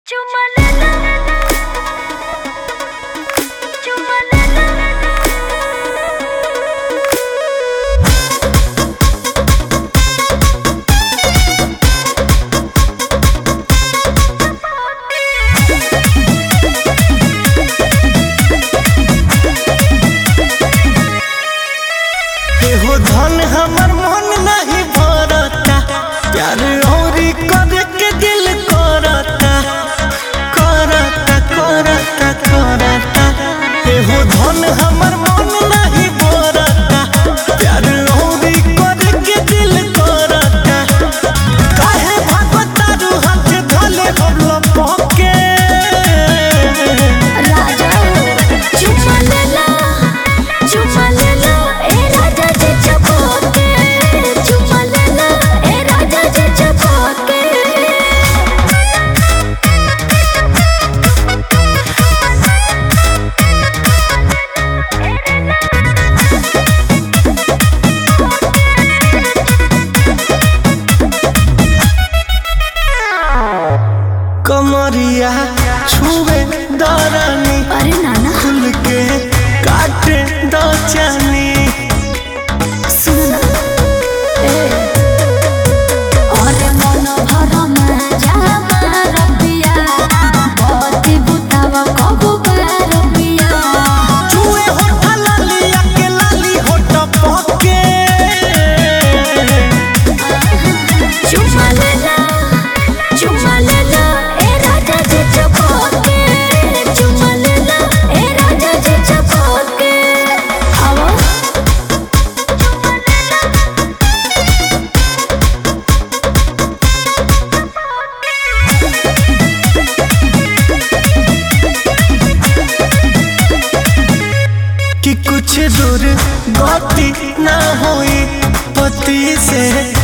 चुमा लेना चुमा लेना हो धन हमर मन नहीं भरता प्यार औरी करे के दिल करता करता करता करता हो धन हमर मन नहीं भरता प्यार औरी करे के दिल करता काहे भगता रू हाथ धले बबला पके राजा चुमा लेना ए राजा जी चपके चुमा लेना ए राजा जी चपके कमरिया छुए दरानी अरे नाना खुल के काटे दो चानी सुन अरे मन भर में जा रबिया बत्ती बुतावा कबू रबिया छुए होठ लालिया के लाली होठ पके चुमा लेना ए राजा जी चपके चुमा लेना ए राजा जी चपके आओ कि कुछ दूर गति ना हुई पति से